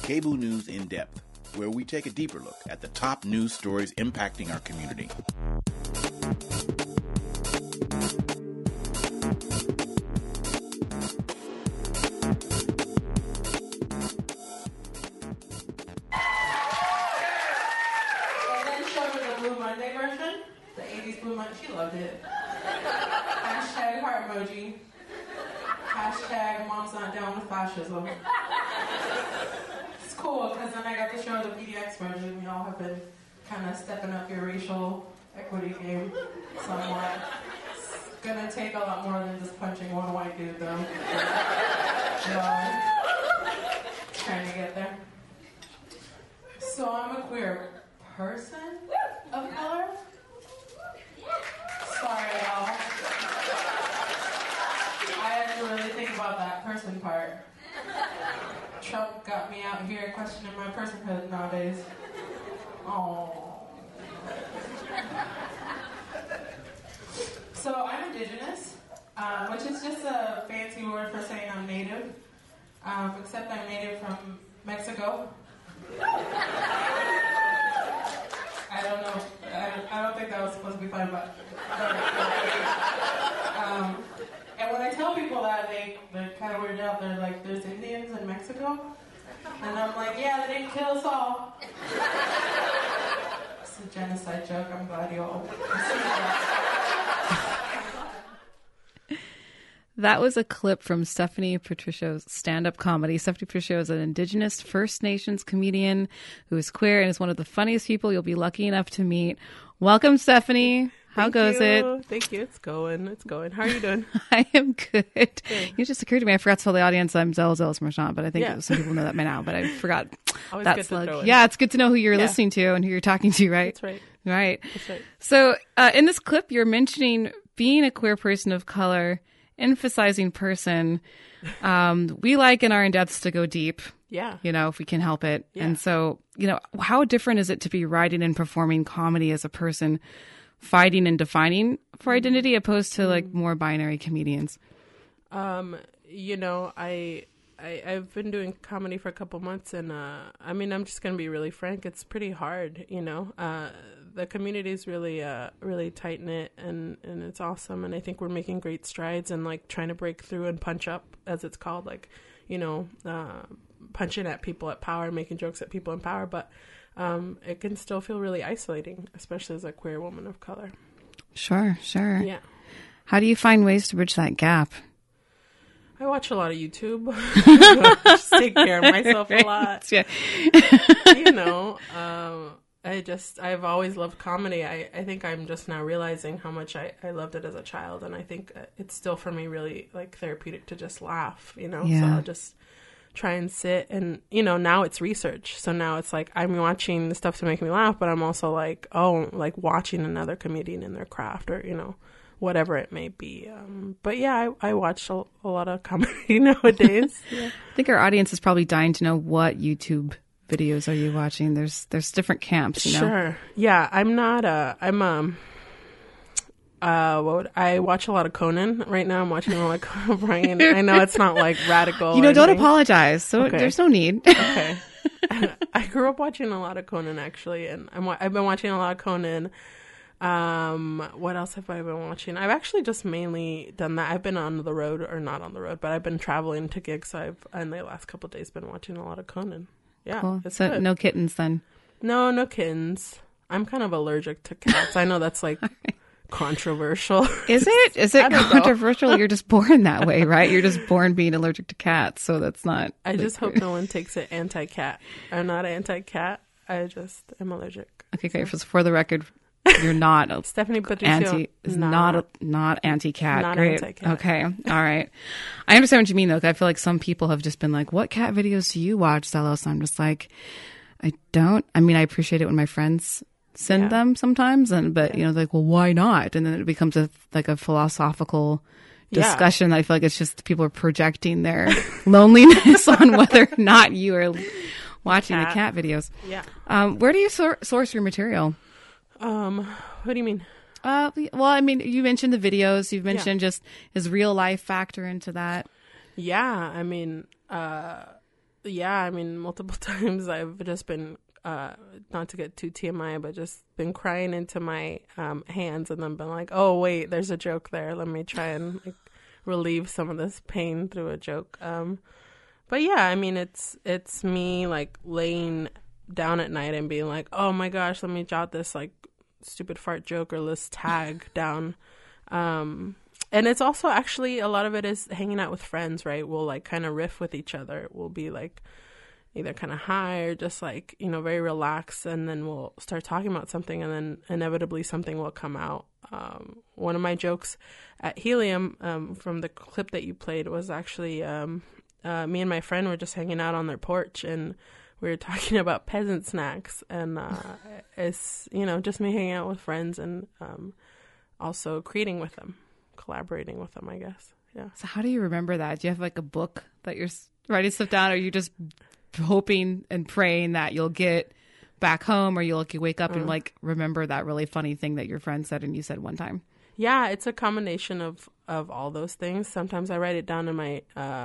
Cable News In Depth, where we take a deeper look at the top news stories impacting our community. The 80s Blue Monday, she loved it. Hashtag heart emoji. Hashtag mom's not down with fascism. It's cool, because then I got to show the PDX version. Y'all have been kind of stepping up your racial equity game somewhat. It's gonna take a lot more than just punching one white dude, though. Trying to get there. So I'm a queer person of color. Sorry, y'all. I had to really think about that person part. Trump got me out here questioning my personhood nowadays. Oh. So I'm indigenous, which is just a fancy word for saying I'm native, except I'm native from Mexico. I don't know. I don't think that was supposed to be fun, but and when I tell people that, they're kind of weirded out. They're like, "There's Indians in Mexico," and I'm like, "Yeah, they didn't kill us all." It's a genocide joke. I'm glad you all see that. That was a clip from Stephanie Patricio's stand-up comedy. Stephanie Patricio is an Indigenous First Nations comedian who is queer and is one of the funniest people you'll be lucky enough to meet. Welcome, Stephanie. How goes it? Thank you. It's going. How are you doing? I am good. You just occurred to me. I forgot to tell the audience I'm Zealous Marchand, but I think some people know that by now, but I forgot. Always that good slug. To throw in. Yeah, it's good to know who you're listening to and who you're talking to, right? That's right. Right. That's right. So in this clip, you're mentioning being a queer person of color, emphasizing person. We like in our in-depths to go deep. Yeah. If we can help it. Yeah. And so, how different is it to be writing and performing comedy as a person fighting and defining for identity opposed to like more binary comedians? I've been doing comedy for a couple months and I'm just going to be really frank. It's pretty hard, the community is really, really tight knit and it's awesome. And I think we're making great strides and like trying to break through and punch up, as it's called, like, punching at people at power, making jokes at people in power. But it can still feel really isolating, especially as a queer woman of color. Sure. Yeah. How do you find ways to bridge that gap? I watch a lot of YouTube. Just take care of myself a lot. Yeah. I've always loved comedy. I think I'm just now realizing how much I loved it as a child. And I think it's still for me really like therapeutic to just laugh, Yeah. So I'll just try and sit and, now it's research. So now it's like I'm watching the stuff to make me laugh, but I'm also like, watching another comedian in their craft or, whatever it may be. But yeah, I watch a lot of comedy nowadays. Yeah. I think our audience is probably dying to know what YouTube videos are you watching. There's different camps, Sure. Yeah, I'm not I watch a lot of Conan right now. I'm watching a lot of Conan O'Brien. I know it's not like radical. Don't apologize. So okay. There's no need. Okay. I grew up watching a lot of Conan actually, and I've been watching a lot of Conan. What else have I been watching? I've actually just mainly done that. I've been on the road, or not on the road, but I've been traveling to gigs. So I've, in the last couple of days, been watching a lot of Conan. Yeah. Cool. So good. No kittens then? No kittens. I'm kind of allergic to cats. I know that's like controversial. Is it? Is it controversial? You're just born that way, right? You're just born being allergic to cats. So that's not. I just hope no one takes it anti-cat. I'm not anti-cat. I just am allergic. Okay, great. So for the record, you're not Stephanie Patricio not anti-cat. Not Great. Anti-cat. Okay. All right. I understand what you mean though. 'Cause I feel like some people have just been like, "What cat videos do you watch, Zealous?" I'm just like, I don't. I mean, I appreciate it when my friends send them sometimes, but like, well, why not? And then it becomes a philosophical discussion. That I feel like it's just people are projecting their loneliness on whether or not you are watching the cat videos. Yeah. Where do you source your material? What do you mean? Well, I mean, you mentioned the videos. You've mentioned just his real life factor into that. Yeah, I mean, Yeah, I mean, multiple times I've just been, not to get too TMI, but just been crying into my hands and then been like, oh, wait, there's a joke there. Let me try and like, relieve some of this pain through a joke. But yeah, I mean, it's me like laying down at night and being like, oh my gosh, let me jot this like stupid fart joke or list tag down. And it's also actually a lot of it is hanging out with friends, right? We'll like kind of riff with each other. We'll be like either kind of high or just like, you know, very relaxed. And then we'll start talking about something and then inevitably something will come out. One of my jokes at Helium from the clip that you played was actually me and my friend were just hanging out on their porch and we were talking about peasant snacks. And it's, you know, just me hanging out with friends and also creating with them, collaborating with them, I guess. Yeah. So how do you remember that? Do you have like a book that you're writing stuff down, or are you just hoping and praying that you'll get back home or you'll wake up and like remember that really funny thing that your friend said and you said one time? Yeah, it's a combination of all those things. Sometimes I write it down in my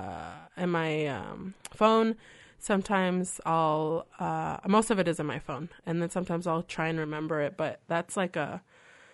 phone. Sometimes I'll most of it is in my phone, and then sometimes I'll try and remember it. But that's like a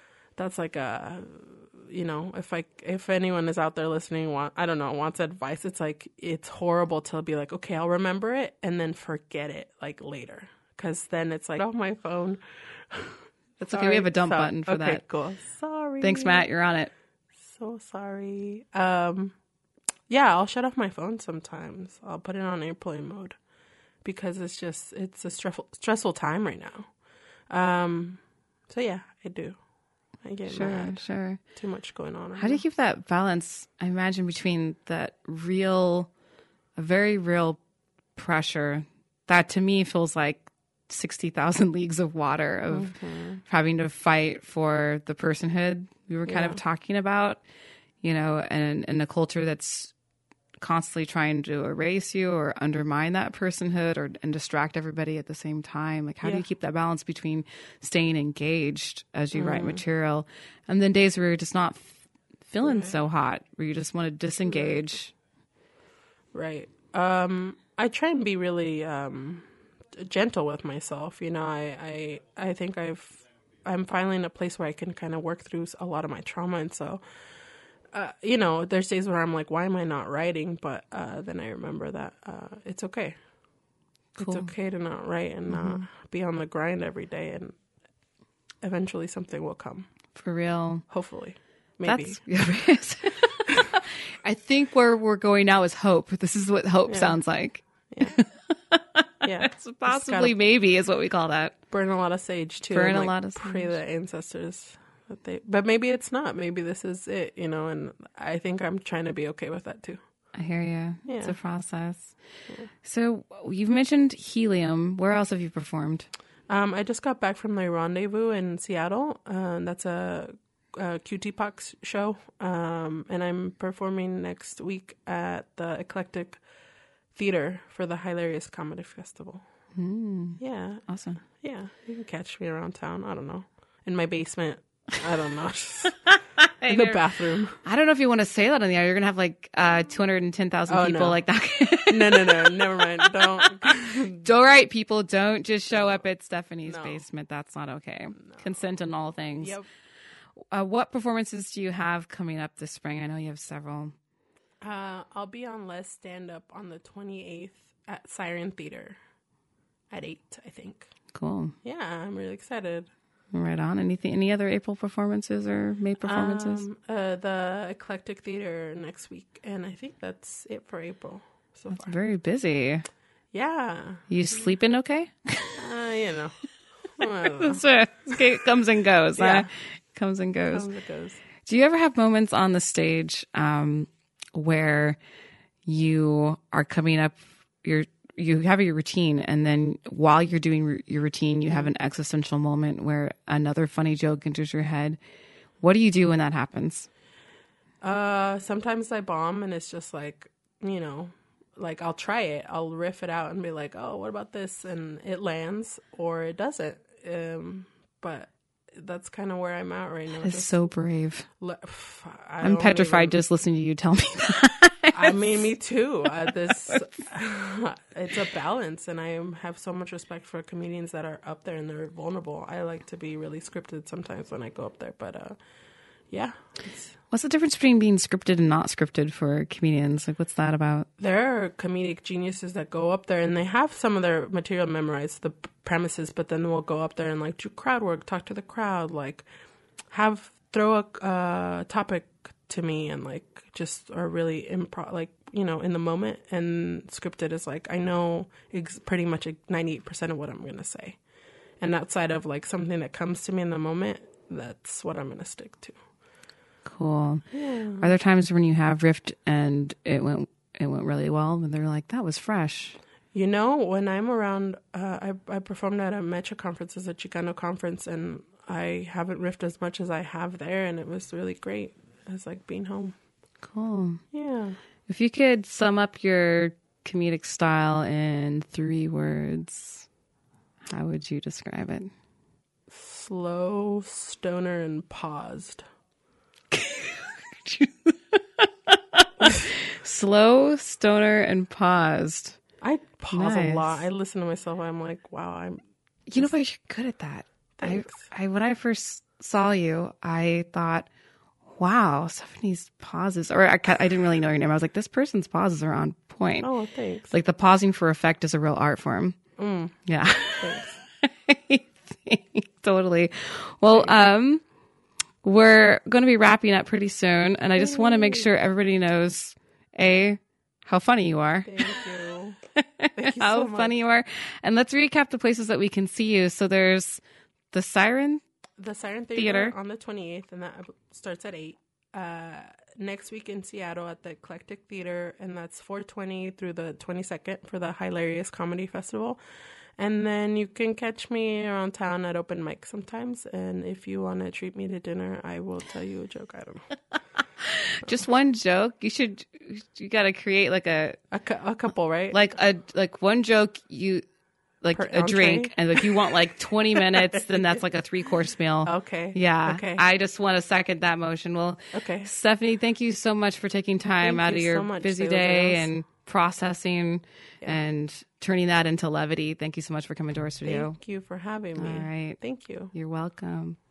you know, if anyone is out there listening, wants advice, it's like, it's horrible to be like, okay, I'll remember it and then forget it like later. Because then it's like, oh, my phone. That's okay. We have a dump button for that. Okay, cool. Sorry. Thanks, Matt. You're on it. So sorry. Yeah, I'll shut off my phone sometimes. I'll put it on airplane mode because it's a stressful time right now. So yeah, I do. I get mad. Sure. Too much going on. How do you keep that balance, I imagine, between that very real pressure that to me feels like 60,000 leagues of water of having to fight for the personhood we were kind of talking about, you know, and in a culture that's constantly trying to erase you or undermine that personhood and distract everybody at the same time? Like, how do you keep that balance between staying engaged as you write material and then days where you're just not feeling so hot, where you just want to disengage? Right. I try and be really gentle with myself. You know, I think I'm finally in a place where I can kind of work through a lot of my trauma, and so you know, there's days where I'm like, why am I not writing? But then I remember that it's okay. Cool. It's okay to not write and not be on the grind every day, and eventually something will come. For real. Hopefully. Maybe. I think where we're going now is hope. This is what hope sounds like. Yeah. Yeah. So possibly maybe is what we call that. Burn a lot of sage too. Burn a lot of sage. Pray the ancestors. But maybe it's not. Maybe this is it, you know, and I think I'm trying to be okay with that too. I hear you. Yeah. It's a process. Yeah. So you've mentioned Helium. Where else have you performed? I just got back from the Rendezvous in Seattle. That's a QT Pox show. And I'm performing next week at the Eclectic Theater for the Hilarious Comedy Festival. Yeah. Awesome. Yeah. You can catch me around town. I don't know. In my basement. I don't know. In the bathroom. I don't know if you want to say that on the air. You're going to have like 210,000 people like that. No. Never mind. Don't. All right, people. Don't just show up at Stephanie's basement. That's not okay. No. Consent in all things. Yep. What performances do you have coming up this spring? I know you have several. I'll be on Les Stand Up on the 28th at Siren Theater at 8, I think. Cool. Yeah, I'm really excited. Right on. Any other April performances or May performances? The Eclectic Theater next week, and I think that's it for April so that's far. Very busy. Yeah. You sleeping okay? You know. It comes and goes. Yeah. Comes and goes. Comes and goes. Do you ever have moments on the stage where you are coming up, you have your routine, and then while you're doing your routine, you have an existential moment where another funny joke enters your head? What do you do when that happens? Sometimes I bomb, and it's just like, you know, like I'll try it. I'll riff it out and be like, oh, what about this? And it lands or it doesn't. But that's kind of where I'm at right now. It's so brave. I'm petrified just listening to you tell me that. I mean, me too. It's a balance, and I have so much respect for comedians that are up there and they're vulnerable. I like to be really scripted sometimes when I go up there, but yeah. What's the difference between being scripted and not scripted for comedians? Like, what's that about? There are comedic geniuses that go up there and they have some of their material memorized, the premises, but then we'll go up there and like do crowd work, talk to the crowd, like throw a topic to me and like just are really improv, like, you know, in the moment. And scripted is like, I know pretty much 98% of what I'm going to say. And outside of like something that comes to me in the moment, that's what I'm going to stick to. Cool. Yeah. Are there times when you have riffed and it went really well and they're like, that was fresh? You know, when I'm around, I performed at a Metro conference, as a Chicano conference, and I haven't riffed as much as I have there, and it was really great. It was like being home. Cool. Yeah. If you could sum up your comedic style in 3 words, how would you describe it? Slow, stoner, and paused. Slow, stoner, and paused. I pause Nice. a lot. I listen to myself. I'm like, wow, You know, but you're good at that. Thanks. I when I first saw you, I thought, wow, Stephanie's pauses, or I didn't really know your name. I was like, this person's pauses are on point. oh, thanks. Like the pausing for effect is a real art form. Yeah. Thanks. Totally. Well, we're going to be wrapping up pretty soon, and I just want to make sure everybody knows, A, how funny you are. Thank you. Thank you How so much. funny you are. And let's recap the places that we can see you. So there's the Siren. The Siren Theater. Theater on the 28th, and that starts at 8. Next week in Seattle at the Eclectic Theater, and that's 4/20 through the 22nd for the Hilarious Comedy Festival. And then you can catch me around town at open mic sometimes. And if you want to treat me to dinner, I will tell you a joke. I don't know. Just one joke. You got to create like a couple, right? like one joke you like Per a drink, entree? and like you want like 20 minutes, then that's like a 3-course meal. Okay. Yeah. Okay. I just want to second that motion. Well, Okay. Stephanie, thank you so much for taking time Thank out of you your so much, busy Sales day Ales. and processing and turning that into levity. Thank you so much for coming to our studio. Thank you for having me. All right. Thank you. You're welcome.